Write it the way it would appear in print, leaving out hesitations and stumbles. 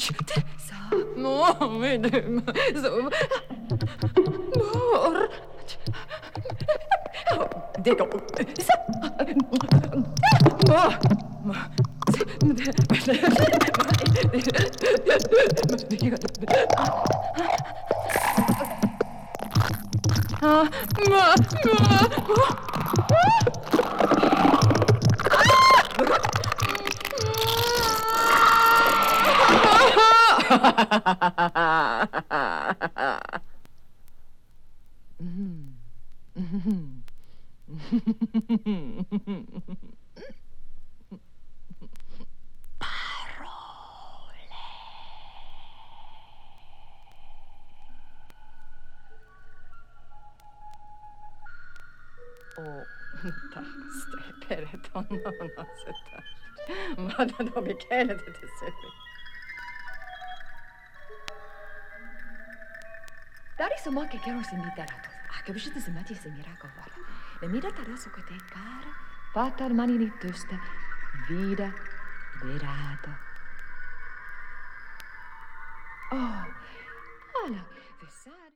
No, Mor. Dico. Madame Michele de Tessevi. Dar insomma che non si mi darà. Che bisogna si matti se mi raccovare. Le mira tarasso che te cara, fatta al mani di tusta, vida, verata. Oh, alla, vessare.